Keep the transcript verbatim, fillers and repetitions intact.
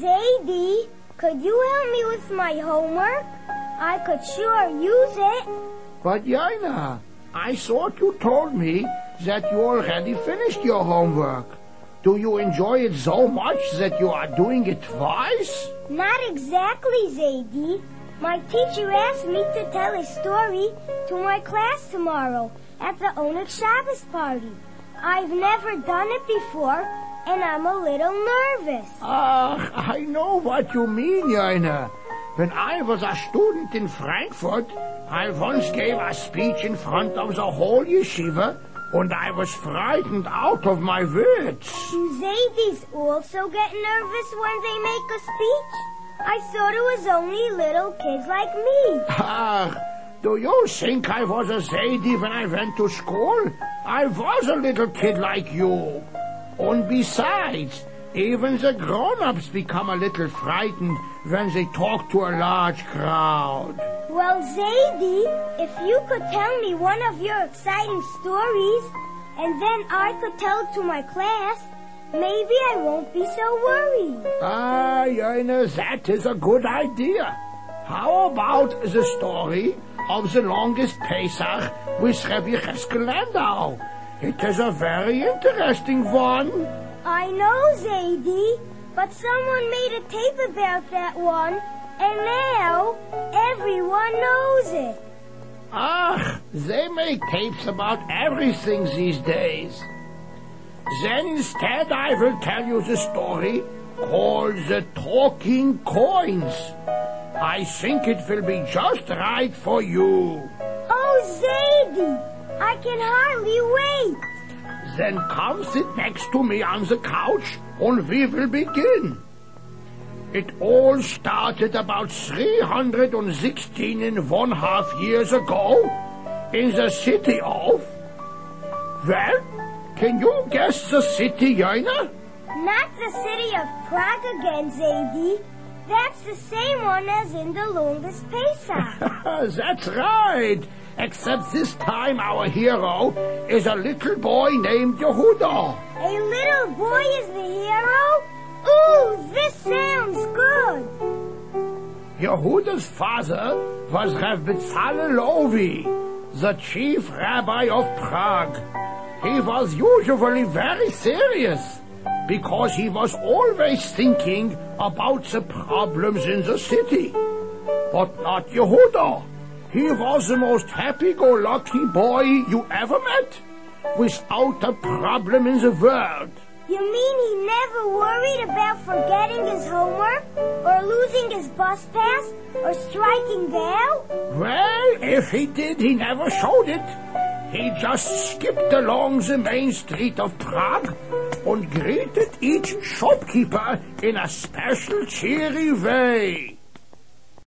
Zadie, could you help me with my homework? I could sure use it. But Jaina, I thought you told me that you already finished your homework. Do you enjoy it so much that you are doing it twice? Not exactly, Zadie. My teacher asked me to tell a story to my class tomorrow at the Oneg Shabbos party. I've never done it before, and I'm a little nervous. Ah, I know what you mean, Jaina. When I was a student in Frankfurt, I once gave a speech in front of the whole yeshiva, and I was frightened out of my wits. Do Zadies also get nervous when they make a speech? I thought it was only little kids like me. Ah, do you think I was a Zadie when I went to school? I was a little kid like you. And besides, even the grown-ups become a little frightened when they talk to a large crowd. Well, Zadie, if you could tell me one of your exciting stories, and then I could tell it to my class, maybe I won't be so worried. Ah, Jaina, that is a good idea. How about the story of the longest Pesach with Rabbi Cheskel Landau? It is a very interesting one. I know, Zadie, but someone made a tape about that one, and now everyone knows it. Ah, they make tapes about everything these days. Then instead I will tell you the story called The Talking Coins. I think it will be just right for you. Oh, Zadie, I can hardly wait. Then come sit next to me on the couch and we will begin. It all started about three hundred sixteen and one half years ago in the city of... Well, can you guess the city, Jaina? Not the city of Prague again, Zadie. That's the same one as in the longest Pesach. That's right. Except this time our hero is a little boy named Yehuda. A little boy is the hero? Ooh, this sounds good. Yehuda's father was Rav Bezalel Lovi, the chief rabbi of Prague. He was usually very serious because he was always thinking about the problems in the city. But not Yehuda. He was the most happy-go-lucky boy you ever met, without a problem in the world. You mean he never worried about forgetting his homework, or losing his bus pass, or striking out? Well, if he did, he never showed it. He just skipped along the main street of Prague and greeted each shopkeeper in a special cheery way.